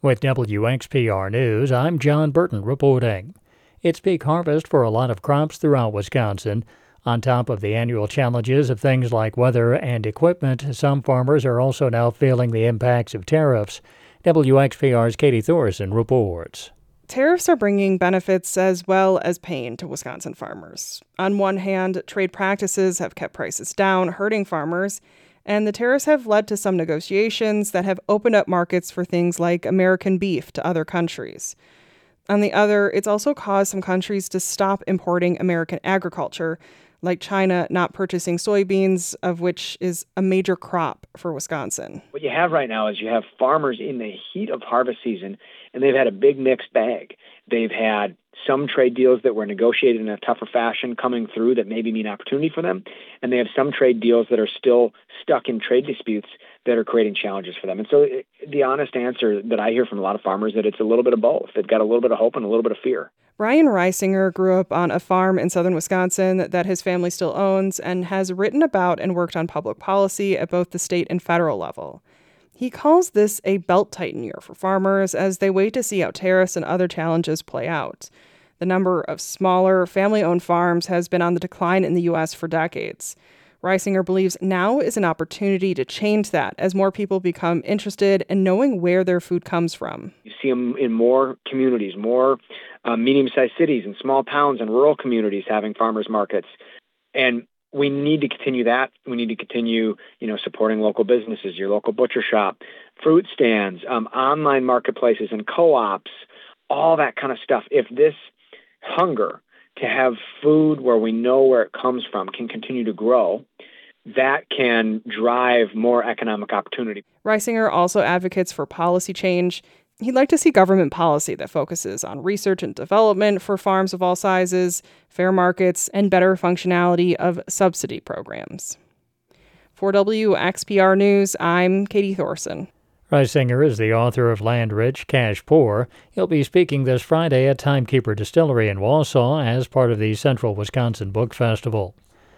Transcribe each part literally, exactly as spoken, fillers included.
With W X P R News, I'm John Burton reporting. It's peak harvest for a lot of crops throughout Wisconsin. On top of the annual challenges of things like weather and equipment, some farmers are also now feeling the impacts of tariffs. W X P R's Katie Thorson reports. Tariffs are bringing benefits as well as pain to Wisconsin farmers. On one hand, trade practices have kept prices down, hurting farmers, and the tariffs have led to some negotiations that have opened up markets for things like American beef to other countries. On the other, it's also caused some countries to stop importing American agriculture, like China not purchasing soybeans, of which is a major crop for Wisconsin. What you have right now is you have farmers in the heat of harvest season, and they've had a big mixed bag. They've had some trade deals that were negotiated in a tougher fashion coming through that maybe mean opportunity for them, and they have some trade deals that are still stuck in trade disputes that are creating challenges for them. And so it, the honest answer that I hear from a lot of farmers is that it's a little bit of both. They've got a little bit of hope and a little bit of fear. Brian Reisinger grew up on a farm in southern Wisconsin that his family still owns and has written about and worked on public policy at both the state and federal level. He calls this a belt-tighten year for farmers as they wait to see how tariffs and other challenges play out. The number of smaller, family-owned farms has been on the decline in the U S for decades. Reisinger believes now is an opportunity to change that as more people become interested in knowing where their food comes from. You see them in more communities, more uh, medium-sized cities and small towns and rural communities having farmers markets. And we need to continue that. We need to continue, you know, supporting local businesses, your local butcher shop, fruit stands, um, online marketplaces and co-ops, all that kind of stuff. If this hunger to have food where we know where it comes from can continue to grow, that can drive more economic opportunity. Reisinger also advocates for policy change. He'd like to see government policy that focuses on research and development for farms of all sizes, fair markets, and better functionality of subsidy programs. For W X P R News, I'm Katie Thorson. Reisinger is the author of Land Rich, Cash Poor. He'll be speaking this Friday at Timekeeper Distillery in Wausau as part of the Central Wisconsin Book Festival.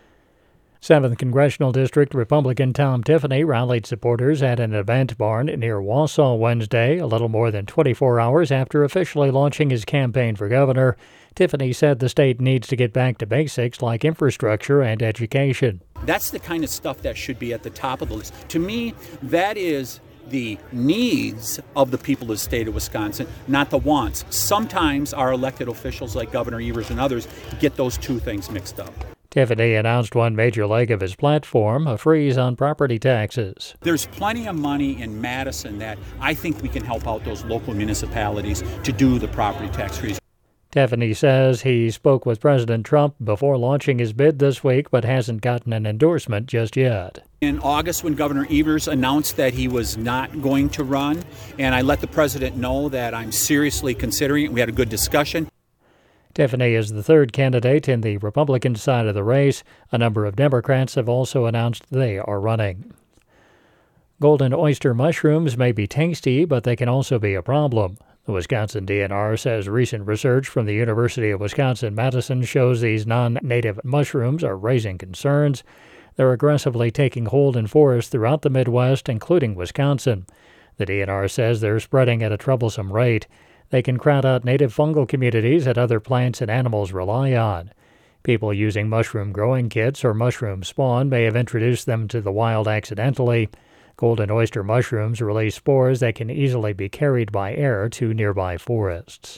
seventh Congressional District Republican Tom Tiffany rallied supporters at an event barn near Wausau Wednesday, a little more than twenty-four hours after officially launching his campaign for governor. Tiffany said the state needs to get back to basics like infrastructure and education. That's the kind of stuff that should be at the top of the list. To me, that is the needs of the people of the state of Wisconsin, not the wants. Sometimes our elected officials like Governor Evers and others get those two things mixed up. Tiffany announced one major leg of his platform, a freeze on property taxes. There's plenty of money in Madison that I think we can help out those local municipalities to do the property tax freeze. Tiffany says he spoke with President Trump before launching his bid this week, but hasn't gotten an endorsement just yet. In August, when Governor Evers announced that he was not going to run, and I let the president know that I'm seriously considering it, we had a good discussion. Tiffany is the third candidate in the Republican side of the race. A number of Democrats have also announced they are running. Golden oyster mushrooms may be tasty, but they can also be a problem. The Wisconsin D N R says recent research from the University of Wisconsin-Madison shows these non-native mushrooms are raising concerns. They're aggressively taking hold in forests throughout the Midwest, including Wisconsin. The D N R says they're spreading at a troublesome rate. They can crowd out native fungal communities that other plants and animals rely on. People using mushroom growing kits or mushroom spawn may have introduced them to the wild accidentally. Golden oyster mushrooms release spores that can easily be carried by air to nearby forests.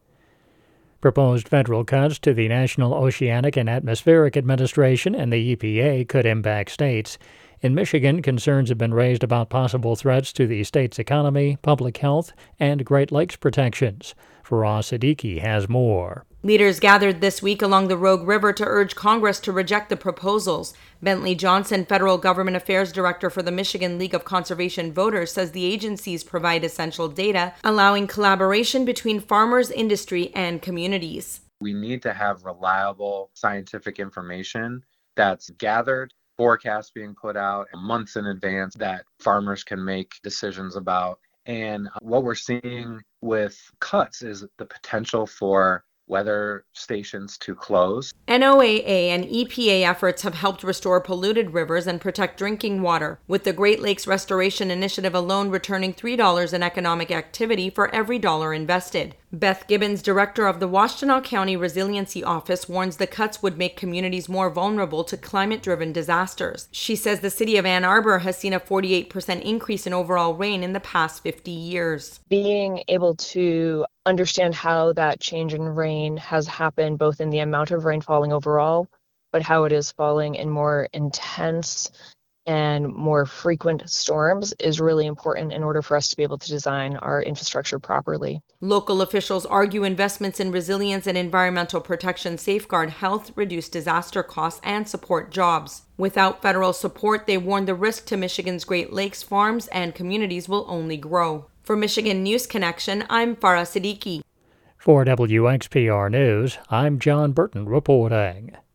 Proposed federal cuts to the National Oceanic and Atmospheric Administration and the E P A could impact states. In Michigan, concerns have been raised about possible threats to the state's economy, public health, and Great Lakes protections. Faraz Siddiqui has more. Leaders gathered this week along the Rogue River to urge Congress to reject the proposals. Bentley Johnson, Federal Government Affairs Director for the Michigan League of Conservation Voters, says the agencies provide essential data, allowing collaboration between farmers, industry, and communities. We need to have reliable scientific information that's gathered, forecasts being put out months in advance that farmers can make decisions about. And what we're seeing with cuts is the potential for weather stations to close. N O A A and E P A efforts have helped restore polluted rivers and protect drinking water, with the Great Lakes Restoration Initiative alone returning three dollars in economic activity for every dollar invested. Beth Gibbons, director of the Washtenaw County Resiliency Office, warns the cuts would make communities more vulnerable to climate-driven disasters. She says the city of Ann Arbor has seen a forty-eight percent increase in overall rain in the past fifty years. Being able to understand how that change in rain has happened, both in the amount of rain falling overall, but how it is falling in more intense and more frequent storms, is really important in order for us to be able to design our infrastructure properly. Local officials argue investments in resilience and environmental protection safeguard health, reduce disaster costs, and support jobs. Without federal support, they warn the risk to Michigan's Great Lakes farms and communities will only grow. For Michigan News Connection, I'm Farah Siddiqui. For W X P R News, I'm John Burton reporting.